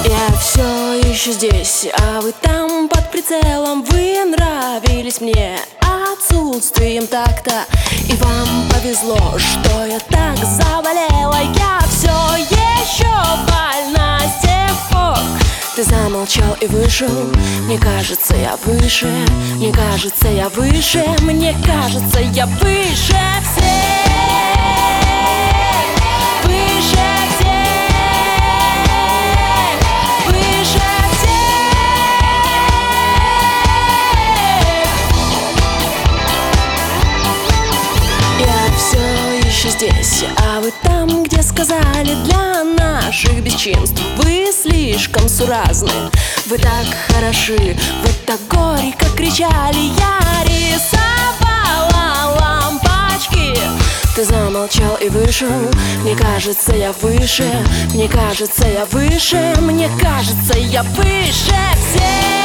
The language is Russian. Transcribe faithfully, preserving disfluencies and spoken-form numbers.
Я все еще здесь, а вы там под прицелом. Вы нравились мне отсутствием такта, и вам повезло, что я так заболела. Я все еще больна с тех пор. Ты замолчал и вышел. Мне кажется, я выше. Мне кажется, я выше. Мне кажется, я выше всех. Выше всех. Выше всех. Я все еще здесь, а вы там, где сказали для наших бесчинств вы слишком суразны. Вы так хороши, вы так горько кричали. Я рисовала лампочки. Ты замолчал и вышел. Мне кажется, я выше. Мне кажется, я выше. Мне кажется, я выше всех.